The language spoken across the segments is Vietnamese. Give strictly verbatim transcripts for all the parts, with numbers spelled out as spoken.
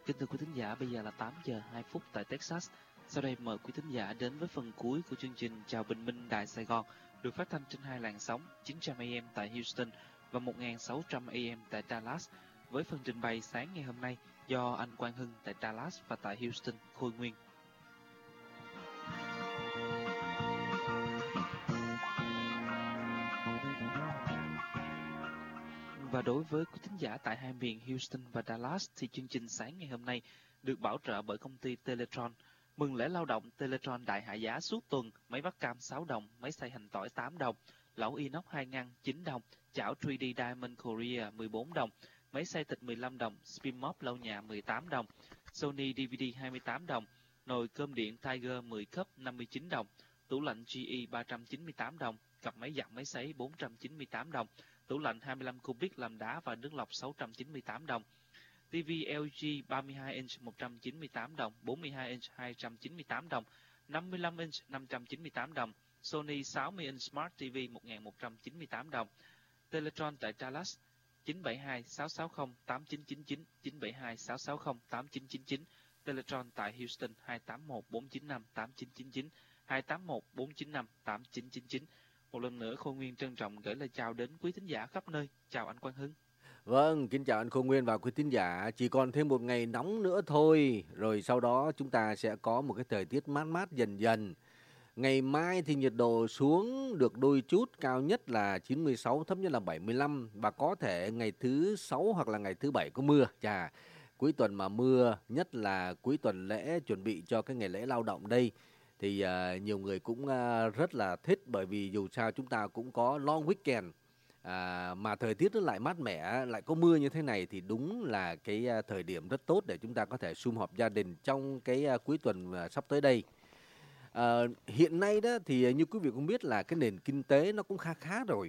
Kính thưa quý thính giả, bây giờ là tám giờ hai phút tại Texas. Sau đây mời quý thính giả đến với phần cuối của chương trình Chào Bình Minh Đài Sài Gòn, được phát thanh trên hai làn sóng chín trăm A M tại Houston và một nghìn sáu trăm A M tại Dallas, với phần trình bày sáng ngày hôm nay do anh Quang Hưng tại Dallas và tại Houston, Khôi Nguyên. Và đối với quý thính giả tại hai miền Houston và Dallas thì chương trình sáng ngày hôm nay được bảo trợ bởi công ty Teletron. Mừng lễ lao động, Teletron đại hạ giá suốt tuần, máy vắt cam sáu đồng, máy xay hành tỏi tám đồng, lẩu inox hai ngăn chín đồng, chảo ba D Diamond Korea mười bốn đồng, máy xay thịt mười lăm đồng, spin mop lau nhà mười tám đồng, Sony D V D hai mươi tám đồng, nồi cơm điện Tiger mười cup năm mươi chín đồng, tủ lạnh G E ba trăm chín mươi tám đồng, cặp máy giặt máy sấy bốn trăm chín mươi tám đồng, tủ lạnh hai mươi lăm cubic làm đá và nước lọc sáu trăm chín mươi tám đồng, ti vi L G ba mươi hai inch một trăm chín mươi tám đồng, bốn mươi hai inch hai trăm chín mươi tám đồng, năm mươi lăm inch năm trăm chín mươi tám đồng, Sony sáu mươi inch Smart ti vi một nghìn một trăm chín mươi tám đồng. Teletron tại Dallas chín bảy hai sáu sáu không tám chín chín chín, chín bảy hai sáu sáu không tám chín chín chín. Teletron tại Houston hai tám một bốn chín năm tám chín chín chín, hai tám một bốn chín năm tám chín chín chín. Một lần nữa Khôi Nguyên trân trọng gửi lời chào đến quý thính giả khắp nơi. Chào anh Quang Hưng. Vâng, kính chào anh Khôi Nguyên và quý thính giả. Chỉ còn thêm một ngày nóng nữa thôi, rồi sau đó chúng ta sẽ có một cái thời tiết mát mát dần dần. Ngày mai thì nhiệt độ xuống được đôi chút, cao nhất là chín mươi sáu, thấp nhất là bảy mươi lăm. Và có thể ngày thứ sáu hoặc là ngày thứ bảy có mưa. Chà, cuối tuần mà mưa, nhất là cuối tuần lễ chuẩn bị cho cái ngày lễ lao động đây. Thì uh, nhiều người cũng uh, rất là thích, bởi vì dù sao chúng ta cũng có long weekend. À, mà thời tiết nó lại mát mẻ, lại có mưa như thế này thì đúng là cái uh, thời điểm rất tốt để chúng ta có thể sum họp gia đình trong cái uh, cuối tuần uh, sắp tới đây. À, hiện nay đó thì như quý vị cũng biết là cái nền kinh tế nó cũng khá khá rồi.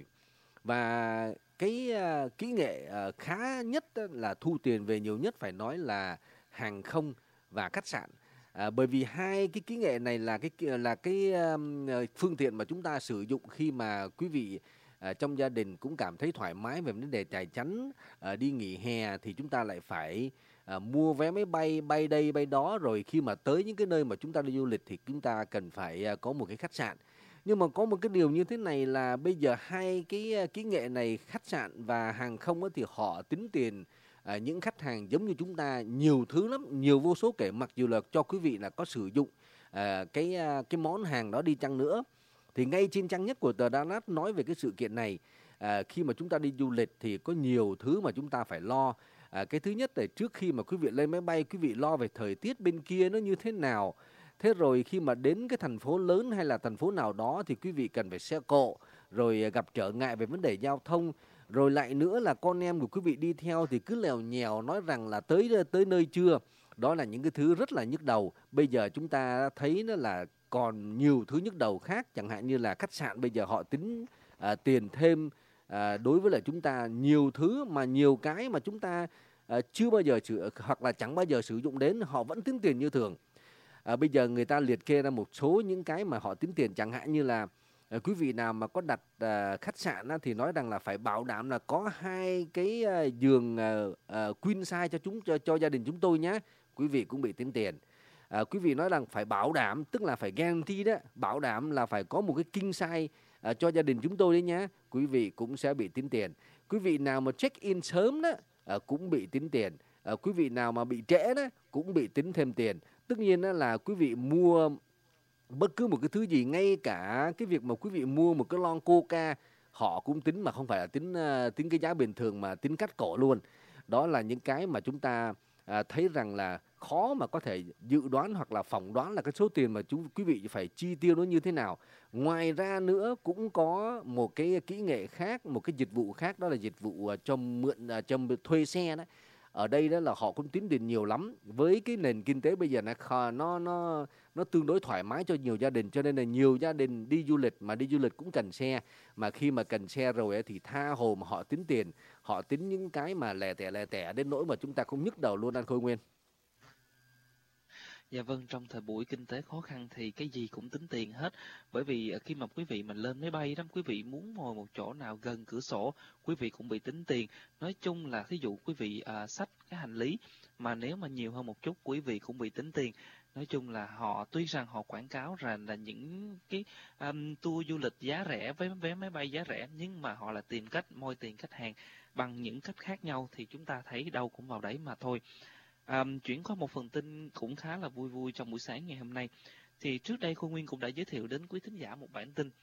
Và cái uh, kỹ nghệ uh, khá nhất là thu tiền về nhiều nhất phải nói là hàng không và khách sạn. À, bởi vì hai cái kỹ nghệ này là cái là cái um, phương tiện mà chúng ta sử dụng khi mà quý vị À, trong gia đình cũng cảm thấy thoải mái về vấn đề tài chính. À, đi nghỉ hè thì chúng ta lại phải à, mua vé máy bay, bay đây bay đó, rồi khi mà tới những cái nơi mà chúng ta đi du lịch thì chúng ta cần phải à, có một cái khách sạn. Nhưng mà có một cái điều như thế này là bây giờ hai cái kỹ nghệ này, khách sạn và hàng không ấy, thì họ tính tiền à, những khách hàng giống như chúng ta nhiều thứ lắm, nhiều vô số kể, mặc dù là cho quý vị là có sử dụng à, cái cái món hàng đó đi chăng nữa. Thì ngay trên trang nhất của tờ Dallas nói về cái sự kiện này, à, khi mà chúng ta đi du lịch thì có nhiều thứ mà chúng ta phải lo. À, cái thứ nhất là trước khi mà quý vị lên máy bay, quý vị lo về thời tiết bên kia nó như thế nào. Thế rồi khi mà đến cái thành phố lớn hay là thành phố nào đó thì quý vị cần phải xe cộ, rồi gặp trở ngại về vấn đề giao thông. Rồi lại nữa là con em của quý vị đi theo thì cứ lèo nhèo nói rằng là tới tới nơi chưa. Đó là những cái thứ rất là nhức đầu. Bây giờ chúng ta thấy nó là còn nhiều thứ nhức đầu khác, chẳng hạn như là khách sạn bây giờ họ tính à, tiền thêm à, đối với lại chúng ta, nhiều thứ mà nhiều cái mà chúng ta à, chưa bao giờ sử hoặc là chẳng bao giờ sử dụng đến, họ vẫn tính tiền như thường. À, bây giờ người ta liệt kê ra một số những cái mà họ tính tiền, chẳng hạn như là à, quý vị nào mà có đặt à, khách sạn á, thì nói rằng là phải bảo đảm là có hai cái à, giường à, à, queen size cho chúng cho, cho gia đình chúng tôi nhé. Quý vị cũng bị tính tiền. À, quý vị nói rằng phải bảo đảm, tức là phải guarantee đó, bảo đảm là phải có một cái king size à, cho gia đình chúng tôi đấy nhé. Quý vị cũng sẽ bị tính tiền. Quý vị nào mà check in sớm đó à, cũng bị tính tiền. À, quý vị nào mà bị trễ đó cũng bị tính thêm tiền. Tất nhiên đó là quý vị mua bất cứ một cái thứ gì, ngay cả cái việc mà quý vị mua một cái lon coca, họ cũng tính, mà không phải là tính uh, tính cái giá bình thường mà tính cắt cổ luôn. Đó là những cái mà chúng ta uh, thấy rằng là khó mà có thể dự đoán hoặc là phỏng đoán là cái số tiền mà chúng quý vị phải chi tiêu nó như thế nào. Ngoài ra nữa cũng có một cái kỹ nghệ khác, một cái dịch vụ khác, đó là dịch vụ uh, cho mượn uh, cho thuê xe đó. Ở đây đó là họ cũng tính tiền nhiều lắm. Với cái nền kinh tế bây giờ nó nó nó nó tương đối thoải mái cho nhiều gia đình, cho nên là nhiều gia đình đi du lịch, mà đi du lịch cũng cần xe, mà khi mà cần xe rồi ấy, thì tha hồ mà họ tính tiền, họ tính những cái mà lẻ tẻ lẻ tẻ đến nỗi mà chúng ta không nhức đầu luôn anh Khôi Nguyên. Dạ vâng, trong thời buổi kinh tế khó khăn thì cái gì cũng tính tiền hết. Bởi vì ờ, khi mà quý vị mình lên máy bay đó, quý vị muốn ngồi một chỗ nào gần cửa sổ, quý vị cũng bị tính tiền. Nói chung là thí dụ quý vị à, xách cái hành lý mà nếu mà nhiều hơn một chút, quý vị cũng bị tính tiền. Nói chung là họ tuy rằng họ quảng cáo rằng là những cái um, tour du lịch giá rẻ với vé máy bay giá rẻ, nhưng mà họ là tìm cách moi tiền khách hàng bằng những cách khác nhau, thì chúng ta thấy đâu cũng vào đấy mà thôi. À, chuyển qua một phần tin cũng khá là vui vui trong buổi sáng ngày hôm nay. Thì trước đây Khôi Nguyên cũng đã giới thiệu đến quý thính giả một bản tin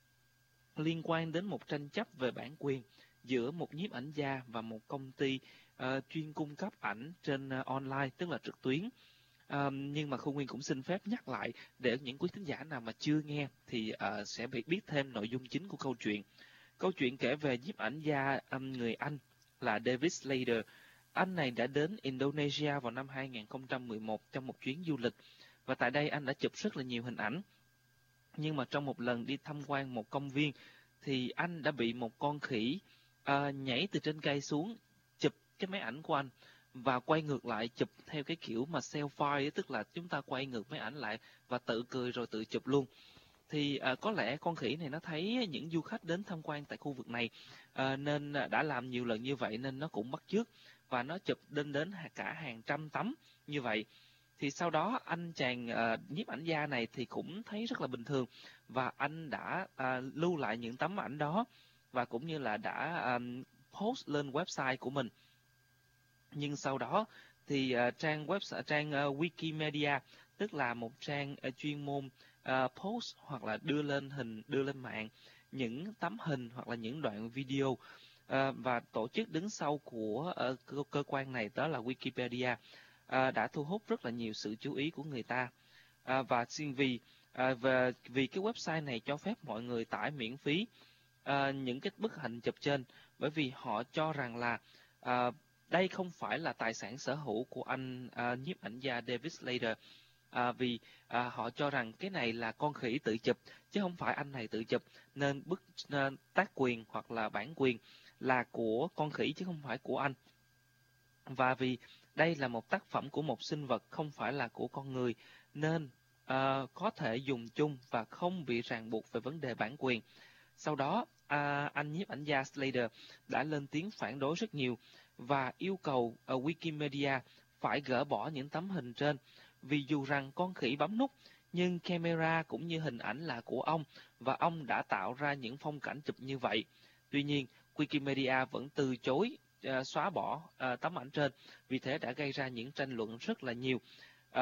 liên quan đến một tranh chấp về bản quyền giữa một nhiếp ảnh gia và một công ty uh, chuyên cung cấp ảnh trên uh, online, tức là trực tuyến. Uh, nhưng mà Khôi Nguyên cũng xin phép nhắc lại để những quý thính giả nào mà chưa nghe thì uh, sẽ bị biết thêm nội dung chính của câu chuyện. Câu chuyện kể về nhiếp ảnh gia um, người Anh là David Slater. Anh này đã đến Indonesia vào năm hai nghìn không trăm mười một trong một chuyến du lịch, và tại đây anh đã chụp rất là nhiều hình ảnh. Nhưng mà trong một lần đi tham quan một công viên thì anh đã bị một con khỉ uh, nhảy từ trên cây xuống, chụp cái máy ảnh của anh và quay ngược lại chụp theo cái kiểu mà selfie, tức là chúng ta quay ngược máy ảnh lại và tự cười rồi tự chụp luôn. Thì uh, có lẽ con khỉ này nó thấy những du khách đến tham quan tại khu vực này uh, nên đã làm nhiều lần như vậy, nên nó cũng bắt chước và nó chụp đến đến cả hàng trăm tấm như vậy. Thì sau đó anh chàng uh, nhiếp ảnh gia này thì cũng thấy rất là bình thường, và anh đã uh, lưu lại những tấm ảnh đó và cũng như là đã um, post lên website của mình. Nhưng sau đó thì uh, trang website trang uh, Wikimedia, tức là một trang uh, chuyên môn uh, post hoặc là đưa lên hình đưa lên mạng những tấm hình hoặc là những đoạn video, uh, và tổ chức đứng sau của uh, cơ, cơ quan này, đó là Wikipedia, uh, đã thu hút rất là nhiều sự chú ý của người ta. Uh, và xin vì uh, và vì cái website này cho phép mọi người tải miễn phí uh, những cái bức hình chụp trên, bởi vì họ cho rằng là uh, đây không phải là tài sản sở hữu của anh uh, nhiếp ảnh gia David Slater. À, vì à, họ cho rằng cái này là con khỉ tự chụp chứ không phải anh này tự chụp, nên bức nên tác quyền hoặc là bản quyền là của con khỉ chứ không phải của anh. Và vì đây là một tác phẩm của một sinh vật, không phải là của con người, nên à, có thể dùng chung và không bị ràng buộc về vấn đề bản quyền. Sau đó à, anh nhiếp ảnh gia Slater đã lên tiếng phản đối rất nhiều và yêu cầu uh, Wikimedia phải gỡ bỏ những tấm hình trên, vì dù rằng con khỉ bấm nút nhưng camera cũng như hình ảnh là của ông và ông đã tạo ra những phong cảnh chụp như vậy. Tuy nhiên, Wikimedia vẫn từ chối uh, xóa bỏ uh, tấm ảnh trên, vì thế đã gây ra những tranh luận rất là nhiều. Uh,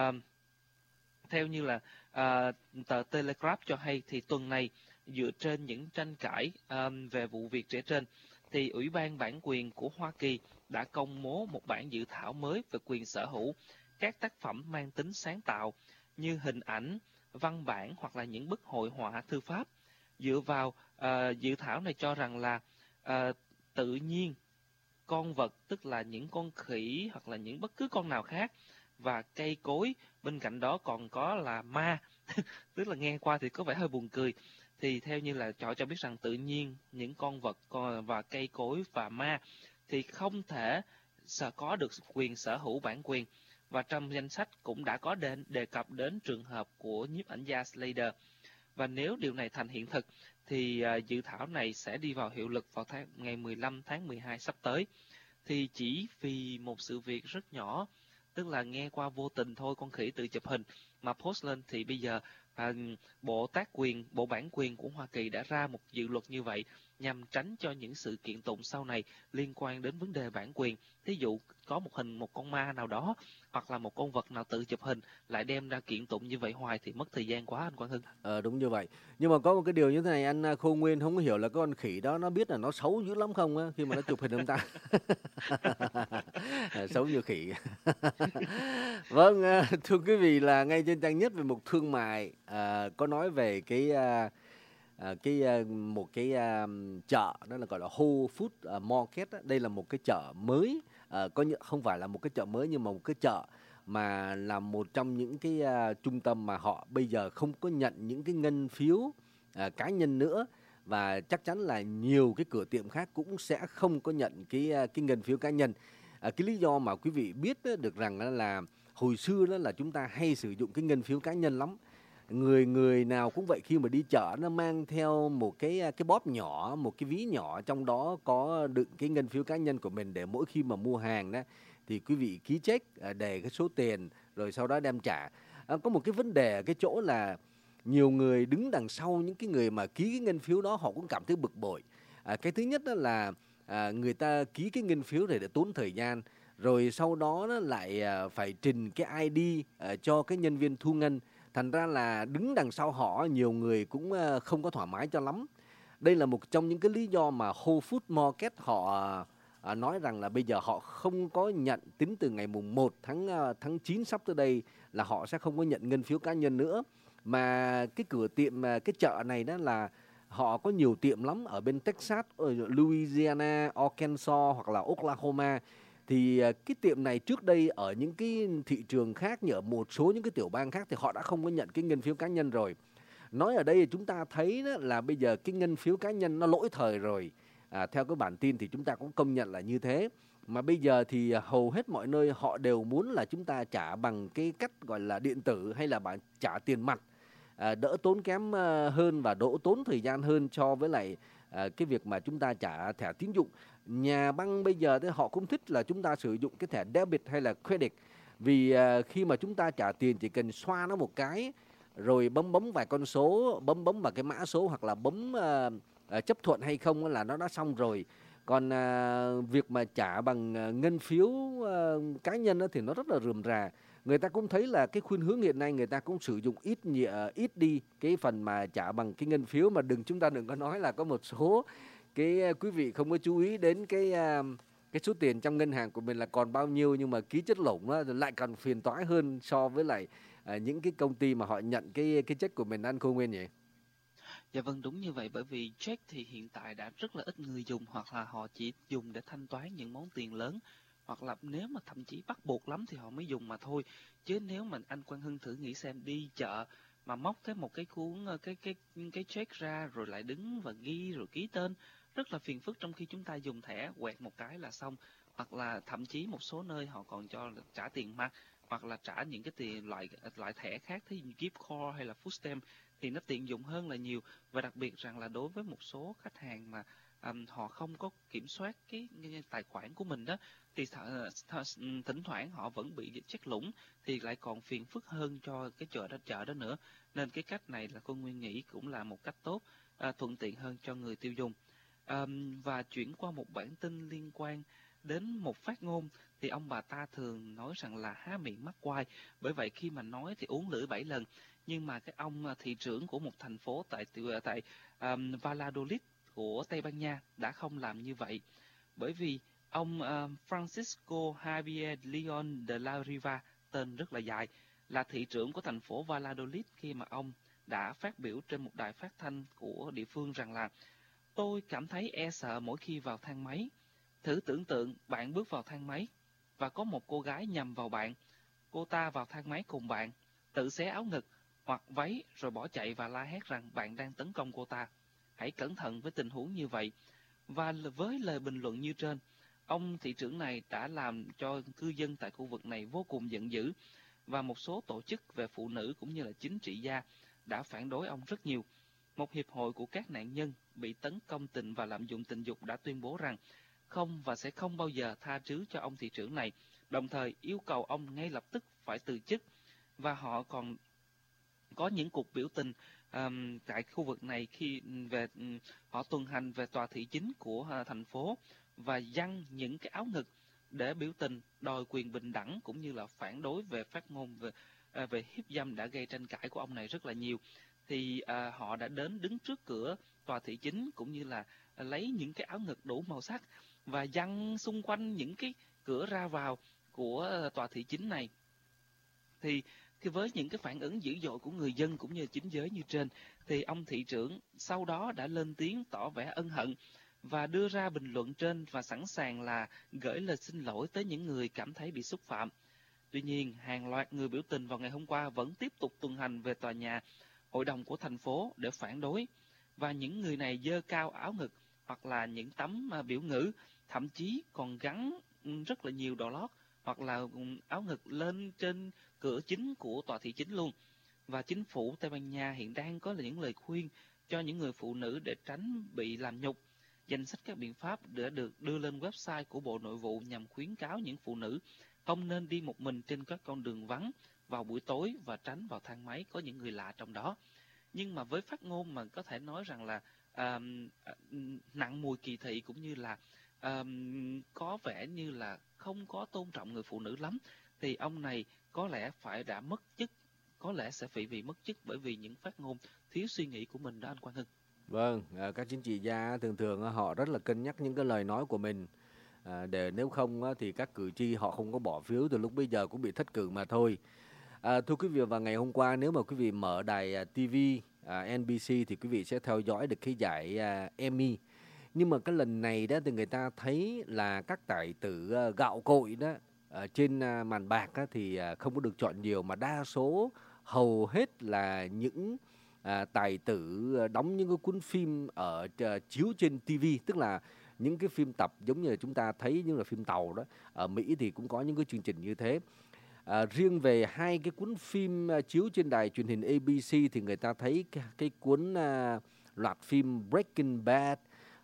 theo như là uh, tờ Telegraph cho hay thì tuần này, dựa trên những tranh cãi um, về vụ việc trẻ trên, thì Ủy ban Bản quyền của Hoa Kỳ đã công bố một bản dự thảo mới về quyền sở hữu các tác phẩm mang tính sáng tạo như hình ảnh, văn bản hoặc là những bức hội họa thư pháp. Dựa vào uh, dự thảo này cho rằng là uh, tự nhiên, con vật, tức là những con khỉ hoặc là những bất cứ con nào khác, và cây cối, bên cạnh đó còn có là ma, tức là nghe qua thì có vẻ hơi buồn cười. Thì theo như là họ cho biết rằng tự nhiên, những con vật và cây cối và ma thì không thể có được quyền sở hữu bản quyền. Và trong danh sách cũng đã có đề, đề cập đến trường hợp của nhiếp ảnh gia Slater. Và nếu điều này thành hiện thực thì uh, dự thảo này sẽ đi vào hiệu lực vào tháng, ngày mười lăm tháng mười hai sắp tới. Thì chỉ vì một sự việc rất nhỏ, tức là nghe qua vô tình thôi, con khỉ tự chụp hình mà post lên, thì bây giờ à, Bộ tác quyền, Bộ bản quyền của Hoa Kỳ đã ra một dự luật như vậy nhằm tránh cho những sự kiện tụng sau này liên quan đến vấn đề bản quyền. Thí dụ có một hình một con ma nào đó hoặc là một con vật nào tự chụp hình lại đem ra kiện tụng như vậy hoài thì mất thời gian quá, anh Quang Hưng. Ờ đúng như vậy. Nhưng mà có một cái điều như thế này, anh Khô Nguyên không hiểu là cái con khỉ đó nó biết là nó xấu dữ lắm không á, khi mà nó chụp hình ông ta. Xấu như khỉ. Vâng, thưa quý vị, là ngay trên trang nhất về mục thương mại à, có nói về cái à, à, cái à, một cái à, chợ, đó là gọi là Whole Food Market á. Đây là một cái chợ mới, à, có những, không phải là một cái chợ mới nhưng mà một cái chợ mà là một trong những cái uh, trung tâm mà họ bây giờ không có nhận những cái ngân phiếu uh, cá nhân nữa, và chắc chắn là nhiều cái cửa tiệm khác cũng sẽ không có nhận cái uh, cái ngân phiếu cá nhân. Uh, cái lý do mà quý vị biết uh, được rằng uh, là hồi xưa đó là chúng ta hay sử dụng cái ngân phiếu cá nhân lắm. Người người nào cũng vậy, khi mà đi chợ nó mang theo một cái cái bóp nhỏ, một cái ví nhỏ, trong đó có đựng cái ngân phiếu cá nhân của mình, để mỗi khi mà mua hàng đó thì quý vị ký check, à, để cái số tiền rồi sau đó đem trả. À, có một cái vấn đề ở cái chỗ là nhiều người đứng đằng sau những cái người mà ký cái ngân phiếu đó, họ cũng cảm thấy bực bội. À, cái thứ nhất đó là à, người ta ký cái ngân phiếu để để tốn thời gian, rồi sau đó nó lại à, phải trình cái i đê à, cho cái nhân viên thu ngân. Thành ra là đứng đằng sau họ nhiều người cũng à, không có thoải mái cho lắm. Đây là một trong những cái lý do mà Whole Foods Market họ à, nói rằng là bây giờ họ không có nhận, tính từ ngày mùng một tháng à, tháng chín sắp tới đây, là họ sẽ không có nhận ngân phiếu cá nhân nữa. Mà cái cửa tiệm, à, cái chợ này đó là họ có nhiều tiệm lắm ở bên Texas, ở Louisiana, Arkansas hoặc là Oklahoma. Thì à, cái tiệm này trước đây ở những cái thị trường khác, như ở một số những cái tiểu bang khác, thì họ đã không có nhận cái ngân phiếu cá nhân rồi. Nói ở đây thì chúng ta thấy đó là bây giờ cái ngân phiếu cá nhân nó lỗi thời rồi. À, theo cái bản tin thì chúng ta cũng công nhận là như thế. Mà bây giờ thì hầu hết mọi nơi họ đều muốn là chúng ta trả bằng cái cách gọi là điện tử, hay là bạn trả tiền mặt, à, đỡ tốn kém à, hơn và đỡ tốn thời gian hơn so với lại à, cái việc mà chúng ta trả thẻ tín dụng. Nhà băng bây giờ thì họ cũng thích là chúng ta sử dụng cái thẻ debit hay là credit. Vì à, khi mà chúng ta trả tiền chỉ cần xoa nó một cái, rồi bấm bấm vài con số, bấm bấm vào cái mã số, hoặc là bấm à, à, chấp thuận hay không là nó đã xong rồi. Còn à, việc mà trả bằng à, ngân phiếu à, cá nhân đó thì nó rất là rườm rà. Người ta cũng thấy là cái khuynh hướng hiện nay người ta cũng sử dụng ít nhẹ, ít đi cái phần mà trả bằng cái ngân phiếu. Mà đừng chúng ta đừng có nói là có một số cái quý vị không có chú ý đến cái à, cái số tiền trong ngân hàng của mình là còn bao nhiêu, nhưng mà ký chất lủng đó lại còn phiền toái hơn so với lại à, những cái công ty mà họ nhận cái cái check của mình, ăn Khôi Nguyên nhỉ? Dạ vâng, đúng như vậy, bởi vì check thì hiện tại đã rất là ít người dùng, hoặc là họ chỉ dùng để thanh toán những món tiền lớn, hoặc là nếu mà thậm chí bắt buộc lắm thì họ mới dùng mà thôi. Chứ nếu mà anh Quang Hưng thử nghĩ xem, đi chợ mà móc cái một cái cuốn ờ, cái cái cái check ra rồi lại đứng và ghi rồi ký tên, rất là phiền phức, trong khi chúng ta dùng thẻ quẹt một cái là xong. Hoặc là thậm chí một số nơi họ còn cho là trả tiền mặt, hoặc là trả những cái tiền loại loại thẻ khác, thí dụ gift card hay là food stamp, thì nó tiện dụng hơn là nhiều. Và đặc biệt rằng là đối với một số khách hàng mà um, họ không có kiểm soát cái, cái tài khoản của mình đó, thì th- th- thỉnh thoảng họ vẫn bị check lũng, thì lại còn phiền phức hơn cho cái chợ đó chợ đó nữa. Nên cái cách này là cô Nguyên nghĩ cũng là một cách tốt, à, thuận tiện hơn cho người tiêu dùng. Um, và chuyển qua một bản tin liên quan đến một phát ngôn, thì ông bà ta thường nói rằng là há miệng mắc quai, bởi vậy khi mà nói thì uốn lưỡi bảy lần. Nhưng mà cái ông à, thị trưởng của một thành phố tại tại um, Valladolid của Tây Ban Nha đã không làm như vậy, bởi vì ông uh, Francisco Javier Leon de la Riva, tên rất là dài, là thị trưởng của thành phố Valladolid, khi mà ông đã phát biểu trên một đài phát thanh của địa phương rằng là: tôi cảm thấy e sợ mỗi khi vào thang máy. Thử tưởng tượng bạn bước vào thang máy và có một cô gái nhằm vào bạn. Cô ta vào thang máy cùng bạn, tự xé áo ngực hoặc váy rồi bỏ chạy và la hét rằng bạn đang tấn công cô ta. Hãy cẩn thận với tình huống như vậy. Và với lời bình luận như trên, ông thị trưởng này đã làm cho cư dân tại khu vực này vô cùng giận dữ, và một số tổ chức về phụ nữ cũng như là chính trị gia đã phản đối ông rất nhiều. Một hiệp hội của các nạn nhân bị tấn công tình và lạm dụng tình dục đã tuyên bố rằng không và sẽ không bao giờ tha thứ cho ông thị trưởng này, đồng thời yêu cầu ông ngay lập tức phải từ chức. Và họ còn có những cuộc biểu tình um, tại khu vực này khi về um, họ tuần hành về tòa thị chính của uh, thành phố và giăng những cái áo ngực để biểu tình đòi quyền bình đẳng, cũng như là phản đối về phát ngôn về uh, về hiếp dâm đã gây tranh cãi của ông này rất là nhiều. Thì uh, họ đã đến đứng trước cửa tòa thị chính, cũng như là uh, lấy những cái áo ngực đủ màu sắc và giăng xung quanh những cái cửa ra vào của uh, tòa thị chính này. Thì Thì với những cái phản ứng dữ dội của người dân cũng như chính giới như trên, thì ông thị trưởng sau đó đã lên tiếng tỏ vẻ ân hận và đưa ra bình luận trên, và sẵn sàng là gửi lời xin lỗi tới những người cảm thấy bị xúc phạm. Tuy nhiên, hàng loạt người biểu tình vào ngày hôm qua vẫn tiếp tục tuần hành về tòa nhà hội đồng của thành phố để phản đối, và những người này giơ cao áo ngực hoặc là những tấm biểu ngữ, thậm chí còn gắn rất là nhiều đồ lót hoặc là áo ngực lên trên cửa chính của tòa thị chính luôn. Và chính phủ Tây Ban Nha hiện đang có những lời khuyên cho những người phụ nữ để tránh bị làm nhục. Danh sách các biện pháp đã được đưa lên website của Bộ Nội vụ nhằm khuyến cáo những phụ nữ không nên đi một mình trên các con đường vắng vào buổi tối và tránh vào thang máy có những người lạ trong đó. Nhưng mà với phát ngôn mà có thể nói rằng là à, nặng mùi kỳ thị cũng như là à, có vẻ như là không có tôn trọng người phụ nữ lắm, thì ông này có lẽ phải đã mất chức, có lẽ sẽ bị bị mất chức bởi vì những phát ngôn thiếu suy nghĩ của mình đó anh Quang Hưng. Vâng, à, các chính trị gia thường thường họ rất là cân nhắc những cái lời nói của mình, à, để nếu không thì các cử tri họ không có bỏ phiếu từ lúc bây giờ cũng bị thất cử mà thôi. À, thưa quý vị, vào ngày hôm qua nếu mà quý vị mở đài à, ti vi à, en bê xê thì quý vị sẽ theo dõi được cái giải à, Emmy. Nhưng mà cái lần này đó thì người ta thấy là các tài tử à, gạo cội đó ở trên à, màn bạc á, thì à, không có được chọn nhiều, mà đa số hầu hết là những à, tài tử đóng những cái cuốn phim ở à, chiếu trên ti vi, tức là những cái phim tập giống như là chúng ta thấy như là phim tàu đó. Ở Mỹ thì cũng có những cái chương trình như thế. À, riêng về hai cái cuốn phim uh, chiếu trên đài truyền hình a bê xê thì người ta thấy cái, cái cuốn uh, loạt phim Breaking Bad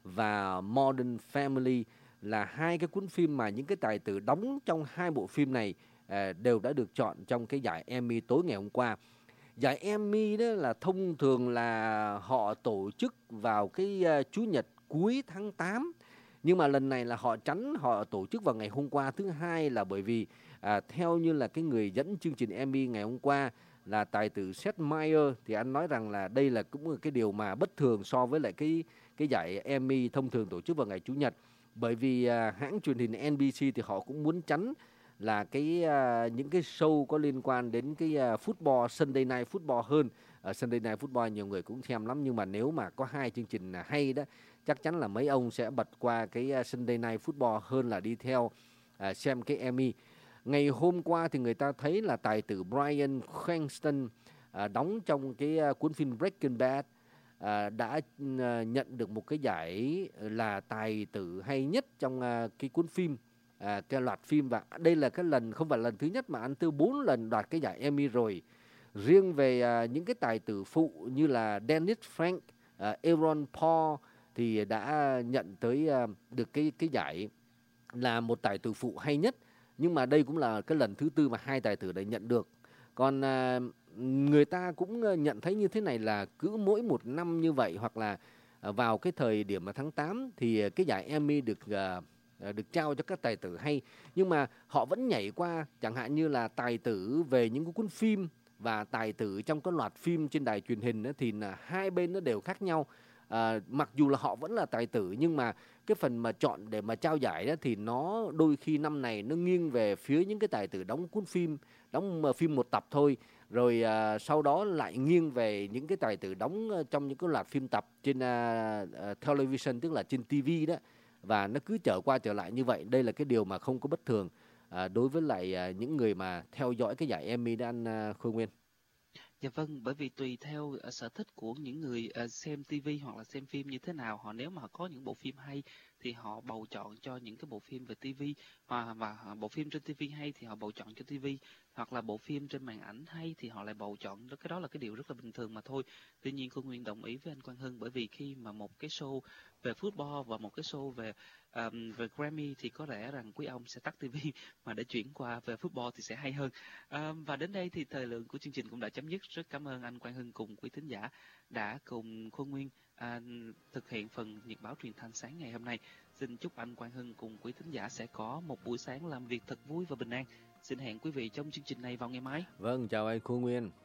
và Modern Family là hai cái cuốn phim mà những cái tài tử đóng trong hai bộ phim này uh, đều đã được chọn trong cái giải Emmy tối ngày hôm qua. Giải Emmy đó là thông thường là họ tổ chức vào cái uh, Chủ nhật cuối tháng tám. Nhưng mà lần này là họ tránh họ tổ chức vào ngày hôm qua. Thứ hai là bởi vì à, theo như là cái người dẫn chương trình Emmy ngày hôm qua là tài tử Seth Meyers, thì anh nói rằng là đây là cũng là cái điều mà bất thường so với lại cái cái giải Emmy thông thường tổ chức vào ngày Chủ nhật. Bởi vì à, hãng truyền hình en bê xê thì họ cũng muốn tránh là cái à, những cái show có liên quan đến cái à, football, Sunday Night Football hơn. Ở Sunday Night Football nhiều người cũng xem lắm, nhưng mà nếu mà có hai chương trình hay đó, chắc chắn là mấy ông sẽ bật qua cái Sunday Night Football hơn là đi theo à, xem cái Emmy. Ngày hôm qua thì người ta thấy là tài tử Bryan Cranston à, đóng trong cái à, cuốn phim Breaking Bad à, đã à, nhận được một cái giải là tài tử hay nhất trong à, cái cuốn phim, à, cái loạt phim. Và đây là cái lần không phải lần thứ nhất mà anh Tư bốn lần đoạt cái giải Emmy rồi. Riêng về à, những cái tài tử phụ như là Dennis Frank, à, Aaron Paul thì đã nhận tới uh, được cái cái giải là một tài tử phụ hay nhất. Nhưng mà đây cũng là cái lần thứ tư mà hai tài tử đã nhận được. Còn uh, người ta cũng nhận thấy như thế này là cứ mỗi một năm như vậy, hoặc là uh, vào cái thời điểm tháng tám thì cái giải Emmy được uh, được trao cho các tài tử hay, nhưng mà họ vẫn nhảy qua chẳng hạn như là tài tử về những cái cuốn phim và tài tử trong cái loạt phim trên đài truyền hình đó, thì là hai bên nó đều khác nhau. À, mặc dù là họ vẫn là tài tử, nhưng mà cái phần mà chọn để mà trao giải đó thì nó đôi khi năm này nó nghiêng về phía những cái tài tử đóng cuốn phim, đóng phim một tập thôi, rồi à, sau đó lại nghiêng về những cái tài tử đóng trong những cái loạt phim tập trên uh, uh, television, tức là trên ti vi đó, và nó cứ trở qua trở lại như vậy. Đây là cái điều mà không có bất thường à, đối với lại à, những người mà theo dõi cái giải Emmy đó anh uh, Khôi Nguyên. Dạ vâng, bởi vì tùy theo uh, sở thích của những người uh, xem ti vi hoặc là xem phim như thế nào, họ nếu mà có những bộ phim hay thì họ bầu chọn cho những cái bộ phim về ti vi, và, và bộ phim trên ti vi hay thì họ bầu chọn cho ti vi, hoặc là bộ phim trên màn ảnh hay thì họ lại bầu chọn. Cái đó là cái điều rất là bình thường mà thôi. Tuy nhiên cô Nguyên đồng ý với anh Quang Hưng, bởi vì khi mà một cái show về football và một cái show về um, về Grammy thì có lẽ rằng quý ông sẽ tắt ti vi mà để chuyển qua về football thì sẽ hay hơn. Um, và đến đây thì thời lượng của chương trình cũng đã chấm dứt. Rất cảm ơn anh Quang Hưng cùng quý thính giả đã cùng Khôi Nguyên à, thực hiện phần nhật báo truyền thanh sáng ngày hôm nay. Xin chúc anh Quang Hưng cùng quý thính giả sẽ có một buổi sáng làm việc thật vui và bình an. Xin hẹn quý vị trong chương trình này vào ngày mai. Vâng, chào anh Khôi Nguyên.